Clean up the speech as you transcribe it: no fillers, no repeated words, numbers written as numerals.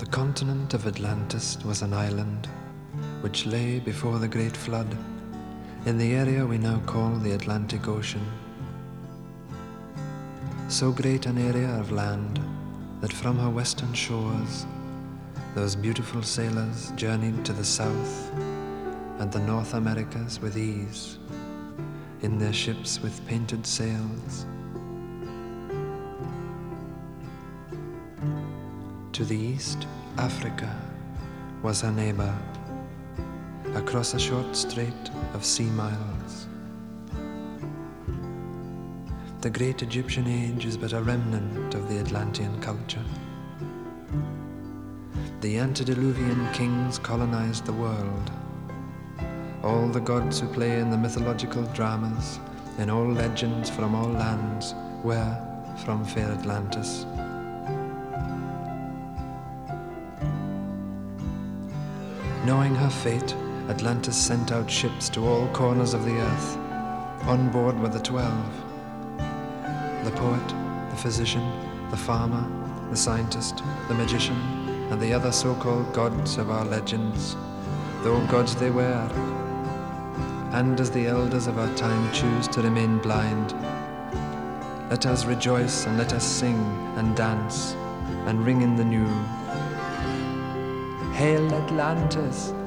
The continent of Atlantis was an island which lay before the great flood in the area we now call the Atlantic Ocean. So great an area of land that from her western shores those beautiful sailors journeyed to the South and the North Americas with ease in their ships with painted sails. To the east, Africa was her neighbor, across a short strait of sea miles. The great Egyptian age is but a remnant of the Atlantean culture. The antediluvian kings colonized the world. All the gods who play in the mythological dramas, in all legends from all lands, were from fair Atlantis. Knowing her fate, Atlantis sent out ships to all corners of the earth. On board were the 12. The poet, the physician, the farmer, the scientist, the magician, and the other so-called gods of our legends, though gods they were. And as the elders of our time choose to remain blind, let us rejoice and let us sing and dance and ring in the new. Hail Atlantis,